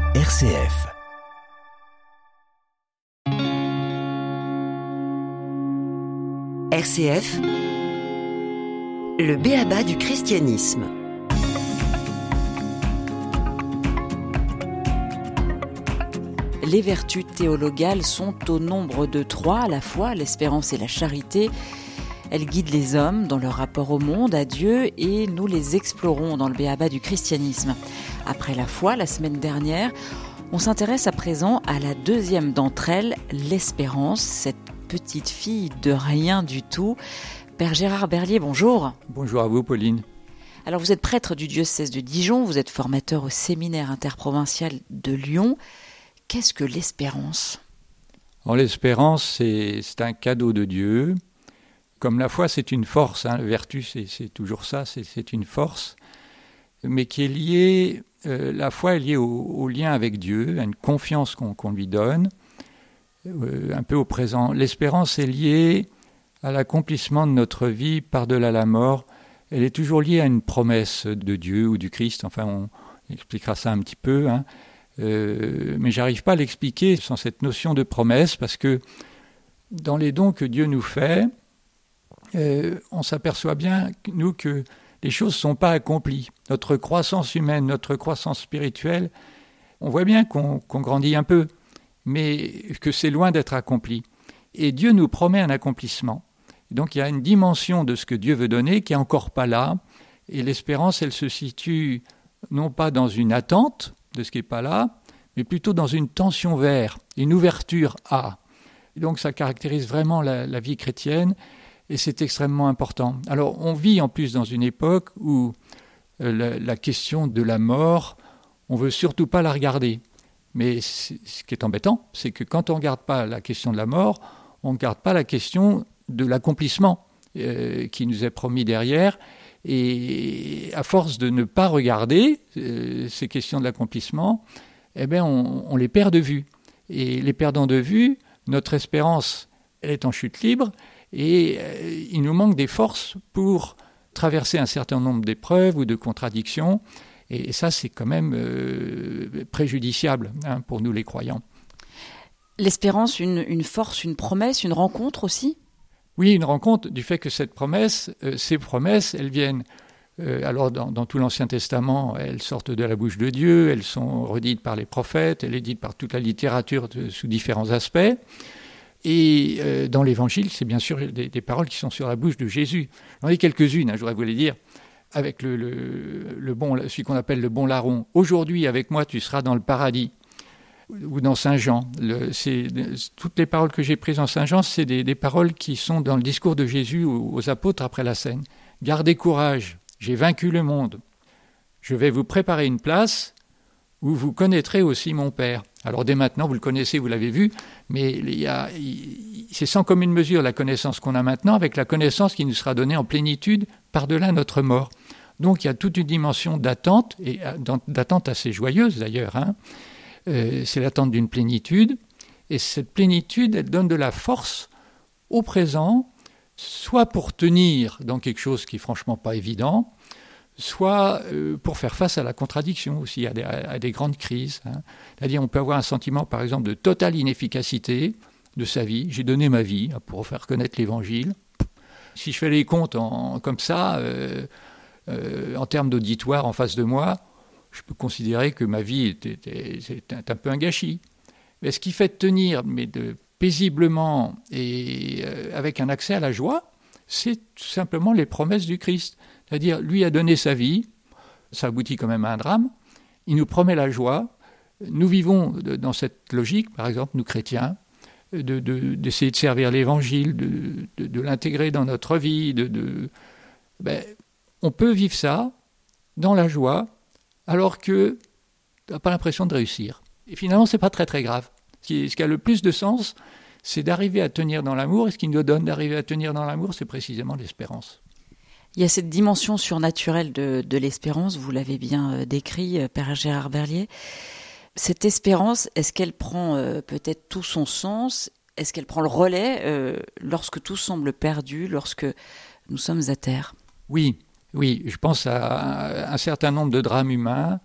RCF. RCF, le b.a.-ba du christianisme. Les vertus théologales sont au nombre de 3, à la fois l'espérance et la charité. Elles guident les hommes dans leur rapport au monde, à Dieu, et nous les explorons dans le b.a.-ba du christianisme. Après la foi, la semaine dernière, on s'intéresse à présent à la deuxième d'entre elles, l'espérance, cette petite fille de rien du tout. Père Gérard Berlier, bonjour. Bonjour à vous, Pauline. Alors vous êtes prêtre du diocèse de Dijon, vous êtes formateur au séminaire interprovincial de Lyon. Qu'est-ce que l'espérance ? Alors, l'espérance, c'est un cadeau de Dieu. Comme la foi, c'est une force. La vertu, c'est toujours ça, c'est une force. Mais qui est liée, la foi est liée au lien avec Dieu, à une confiance qu'on lui donne, un peu au présent. L'espérance est liée à l'accomplissement de notre vie par-delà la mort. Elle est toujours liée à une promesse de Dieu ou du Christ. Enfin, on expliquera ça un petit peu, mais j'arrive pas à l'expliquer sans cette notion de promesse, parce que dans les dons que Dieu nous fait, on s'aperçoit bien, nous, que les choses ne sont pas accomplies. Notre croissance humaine, notre croissance spirituelle, on voit bien qu'on grandit un peu, mais que c'est loin d'être accompli. Et Dieu nous promet un accomplissement. Donc il y a une dimension de ce que Dieu veut donner qui n'est encore pas là. Et l'espérance, elle se situe non pas dans une attente de ce qui n'est pas là, mais plutôt dans une tension vers, une ouverture à. Et donc ça caractérise vraiment la vie chrétienne. Et c'est extrêmement important. Alors, on vit en plus dans une époque où la question de la mort, on ne veut surtout pas la regarder. Mais ce qui est embêtant, c'est que quand on ne regarde pas la question de la mort, on ne regarde pas la question de l'accomplissement qui nous est promis derrière. Et à force de ne pas regarder ces questions de l'accomplissement, eh bien, on les perd de vue. Et les perdant de vue, notre espérance, elle est en chute libre. Et il nous manque des forces pour traverser un certain nombre d'épreuves ou de contradictions. Et ça, c'est quand même préjudiciable pour nous les croyants. L'espérance, une force, une promesse, une rencontre aussi ? Oui, une rencontre du fait que cette promesse, ces promesses, elles viennent, alors dans tout l'Ancien Testament, elles sortent de la bouche de Dieu, elles sont redites par les prophètes, elles sont dites par toute la littérature sous différents aspects. Et dans l'Évangile, c'est bien sûr des paroles qui sont sur la bouche de Jésus. J'en ai quelques-unes, je voudrais vous les dire, avec celui qu'on appelle le bon larron. « Aujourd'hui, avec moi, tu seras dans le paradis ». Ou dans Saint Jean. Toutes les paroles que j'ai prises en Saint Jean, c'est des paroles qui sont dans le discours de Jésus aux apôtres après la scène. « Gardez courage, j'ai vaincu le monde. Je vais vous préparer une place où vous connaîtrez aussi mon Père. » Alors dès maintenant, vous le connaissez, vous l'avez vu, mais c'est sans commune mesure la connaissance qu'on a maintenant avec la connaissance qui nous sera donnée en plénitude par-delà notre mort. Donc il y a toute une dimension d'attente, et d'attente assez joyeuse d'ailleurs. C'est l'attente d'une plénitude, et cette plénitude, elle donne de la force au présent, soit pour tenir dans quelque chose qui est franchement pas évident, soit pour faire face à la contradiction aussi, à des grandes crises. C'est-à-dire on peut avoir un sentiment, par exemple, de totale inefficacité de sa vie. J'ai donné ma vie pour faire connaître l'Évangile. Si je fais les comptes comme ça, en termes d'auditoire en face de moi, je peux considérer que ma vie c'est un peu un gâchis. Mais ce qui fait tenir paisiblement et avec un accès à la joie, c'est tout simplement les promesses du Christ. C'est-à-dire, lui a donné sa vie, ça aboutit quand même à un drame, il nous promet la joie. Nous vivons dans cette logique, par exemple, nous chrétiens, d'essayer de servir l'Évangile, de l'intégrer dans notre vie. On peut vivre ça dans la joie, alors que tu n'as pas l'impression de réussir. Et finalement, ce n'est pas très très grave. Ce qui a le plus de sens, c'est d'arriver à tenir dans l'amour, et ce qui nous donne d'arriver à tenir dans l'amour, c'est précisément l'espérance. Il y a cette dimension surnaturelle de l'espérance, vous l'avez bien décrit, Père Gérard Berlier. Cette espérance, est-ce qu'elle prend peut-être tout son sens ? Est-ce qu'elle prend le relais lorsque tout semble perdu, lorsque nous sommes à terre ? Oui, je pense à un certain nombre de drames humains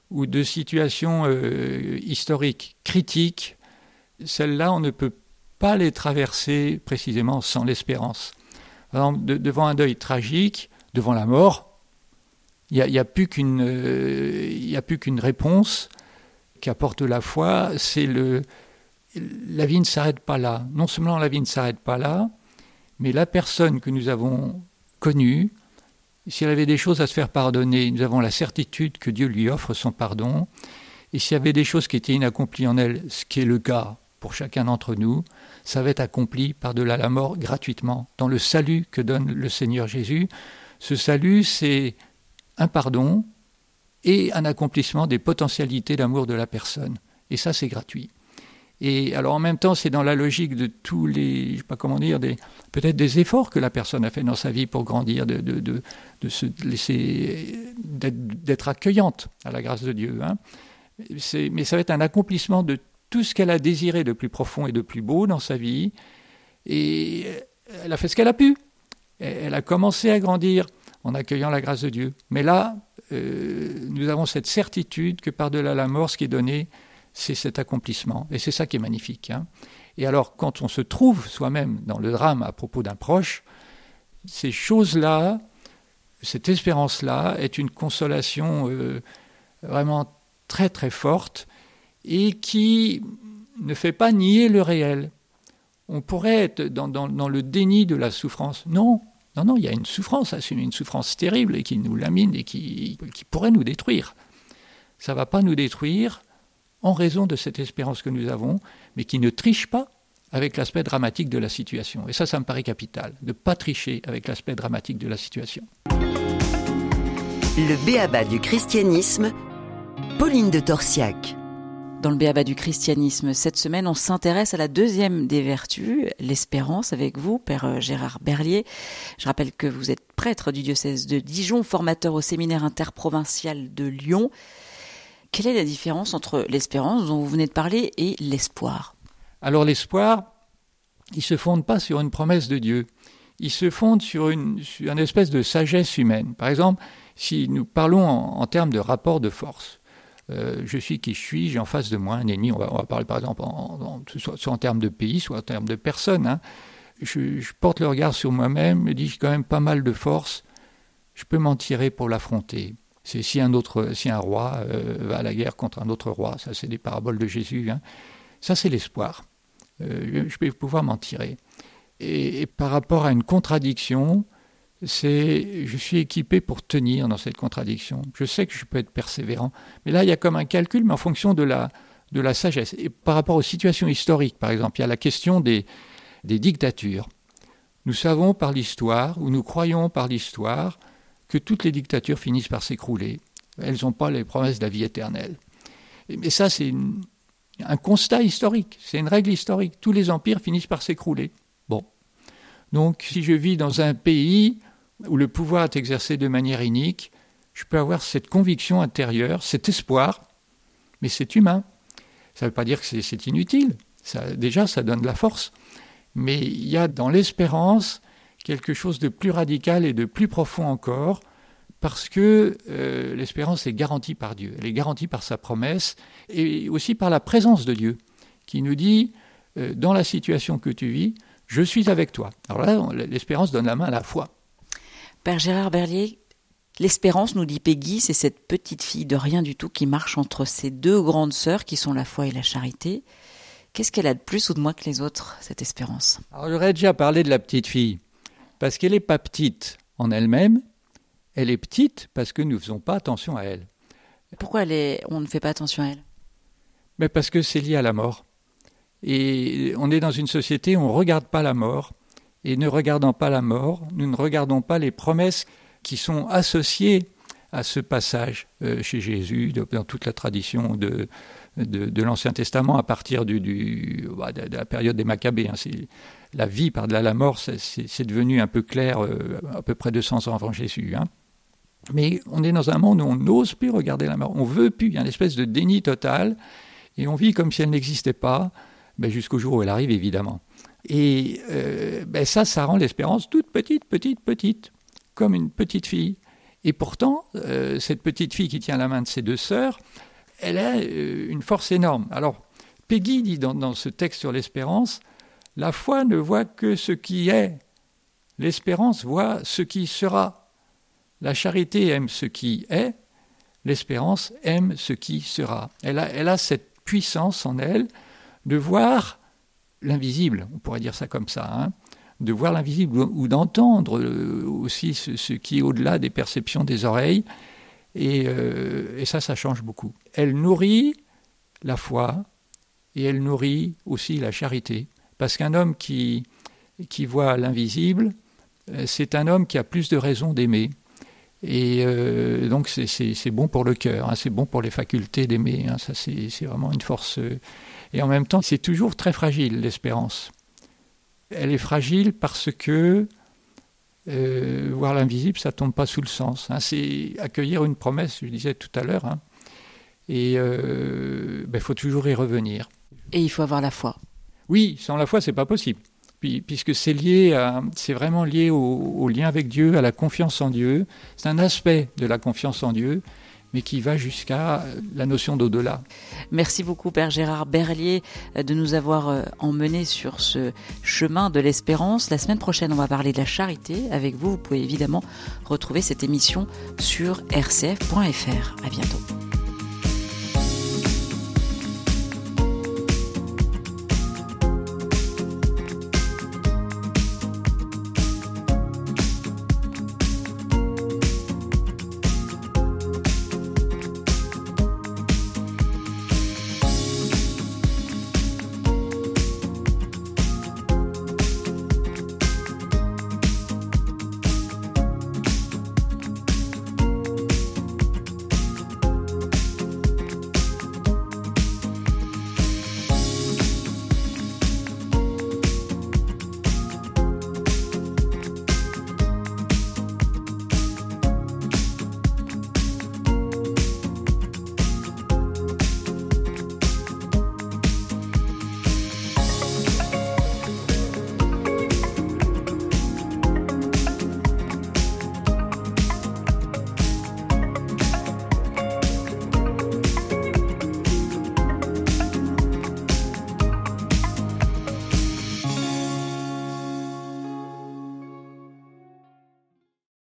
ou de situations historiques critiques, celles-là, on ne peut pas les traverser précisément sans l'espérance. Par exemple, devant un deuil tragique, devant la mort, il n'y a plus qu'une réponse qu'apporte la foi, c'est la vie ne s'arrête pas là. Non seulement la vie ne s'arrête pas là, mais la personne que nous avons connue, si elle avait des choses à se faire pardonner, nous avons la certitude que Dieu lui offre son pardon. Et s'il y avait des choses qui étaient inaccomplies en elle, ce qui est le cas pour chacun d'entre nous, ça va être accompli par-delà la mort gratuitement, dans le salut que donne le Seigneur Jésus. Ce salut, c'est un pardon et un accomplissement des potentialités d'amour de la personne. Et ça, c'est gratuit. Et alors en même temps, c'est dans la logique de tous les, je ne sais pas comment dire, peut-être des efforts que la personne a fait dans sa vie pour grandir, de se laisser, d'être accueillante à la grâce de Dieu. Hein. Mais ça va être un accomplissement de tout ce qu'elle a désiré de plus profond et de plus beau dans sa vie. Et elle a fait ce qu'elle a pu. Elle a commencé à grandir en accueillant la grâce de Dieu. Mais là, nous avons cette certitude que par-delà la mort, ce qui est donné, c'est cet accomplissement. Et c'est ça qui est magnifique. Hein. Et alors, quand on se trouve soi-même dans le drame à propos d'un proche, ces choses-là, cette espérance-là, est une consolation vraiment très très forte et qui ne fait pas nier le réel. On pourrait être dans le déni de la souffrance. Non, il y a une souffrance, une souffrance terrible et qui nous lamine et qui pourrait nous détruire. Ça ne va pas nous détruire en raison de cette espérance que nous avons, mais qui ne triche pas avec l'aspect dramatique de la situation. Et ça me paraît capital, de ne pas tricher avec l'aspect dramatique de la situation. Le b.a.-ba du christianisme, Pauline de Torsiac. Dans le b.a.-ba du christianisme, cette semaine, on s'intéresse à la deuxième des vertus, l'espérance, avec vous, Père Gérard Berlier. Je rappelle que vous êtes prêtre du diocèse de Dijon, formateur au séminaire interprovincial de Lyon. Quelle est la différence entre l'espérance dont vous venez de parler et l'espoir ? Alors l'espoir, il ne se fonde pas sur une promesse de Dieu. Il se fonde sur une espèce de sagesse humaine. Par exemple, si nous parlons en termes de rapport de force, je suis qui je suis, j'ai en face de moi un ennemi, on va parler par exemple soit en termes de pays, soit en termes de personnes. Hein. Je porte le regard sur moi-même, me dis j'ai quand même pas mal de force, je peux m'en tirer pour l'affronter. C'est si un roi va à la guerre contre un autre roi, ça c'est des paraboles de Jésus, hein. Ça c'est l'espoir, je vais pouvoir m'en tirer. Et par rapport à une contradiction, je suis équipé pour tenir dans cette contradiction. Je sais que je peux être persévérant, mais là il y a comme un calcul, mais en fonction de la sagesse. Et par rapport aux situations historiques, par exemple, il y a la question des dictatures. Nous savons par l'histoire, ou nous croyons par l'histoire, que toutes les dictatures finissent par s'écrouler. Elles n'ont pas les promesses de la vie éternelle. Mais ça, c'est un constat historique, c'est une règle historique. Tous les empires finissent par s'écrouler. Bon. Donc, si je vis dans un pays où le pouvoir est exercé de manière inique, je peux avoir cette conviction intérieure, cet espoir, mais c'est humain. Ça ne veut pas dire que c'est inutile. Déjà, ça donne de la force. Mais il y a dans l'espérance quelque chose de plus radical et de plus profond encore, parce que l'espérance est garantie par Dieu, elle est garantie par sa promesse, et aussi par la présence de Dieu, qui nous dit, dans la situation que tu vis, je suis avec toi. Alors là, l'espérance donne la main à la foi. Père Gérard Berlier, l'espérance, nous dit Peggy, c'est cette petite fille de rien du tout qui marche entre ces deux grandes sœurs qui sont la foi et la charité. Qu'est-ce qu'elle a de plus ou de moins que les autres, cette espérance ? Alors j'aurais déjà parlé de la petite fille. Parce qu'elle n'est pas petite en elle-même, elle est petite parce que nous ne faisons pas attention à elle. Pourquoi on ne fait pas attention à elle ? Mais parce que c'est lié à la mort. Et on est dans une société où on ne regarde pas la mort. Et ne regardant pas la mort, nous ne regardons pas les promesses qui sont associées à ce passage chez Jésus, dans toute la tradition de l'Ancien Testament, à partir de la période des Maccabées. Hein. La vie par-delà la mort, c'est devenu un peu clair à peu près 200 ans avant Jésus. Hein. Mais on est dans un monde où on n'ose plus regarder la mort. On ne veut plus, il y a une espèce de déni total, et on vit comme si elle n'existait pas, jusqu'au jour où elle arrive, évidemment. Et ça rend l'espérance toute petite, comme une petite fille. Et pourtant, cette petite fille qui tient la main de ses deux sœurs, elle a une force énorme. Alors, Péguy dit dans ce texte sur l'espérance, « La foi ne voit que ce qui est. L'espérance voit ce qui sera. La charité aime ce qui est. L'espérance aime ce qui sera. » Elle a cette puissance en elle de voir l'invisible, on pourrait dire ça comme ça, hein, de voir l'invisible ou d'entendre aussi ce qui est au-delà des perceptions des oreilles. Et ça change beaucoup. Elle nourrit la foi et elle nourrit aussi la charité. Parce qu'un homme qui voit l'invisible, c'est un homme qui a plus de raisons d'aimer. Et donc c'est bon pour le cœur, hein, c'est bon pour les facultés d'aimer. Hein, ça c'est vraiment une force. Et en même temps, c'est toujours très fragile, l'espérance. Elle est fragile parce que voir l'invisible, ça ne tombe pas sous le sens. Hein, c'est accueillir une promesse, je disais tout à l'heure. Hein, et faut toujours y revenir. Et il faut avoir la foi. Oui, sans la foi, c'est pas possible. Puisque c'est vraiment lié au lien avec Dieu, à la confiance en Dieu. C'est un aspect de la confiance en Dieu, mais qui va jusqu'à la notion d'au-delà. Merci beaucoup, Père Gérard Berlier, de nous avoir emmenés sur ce chemin de l'espérance. La semaine prochaine, on va parler de la charité avec vous. Vous pouvez évidemment retrouver cette émission sur rcf.fr. À bientôt.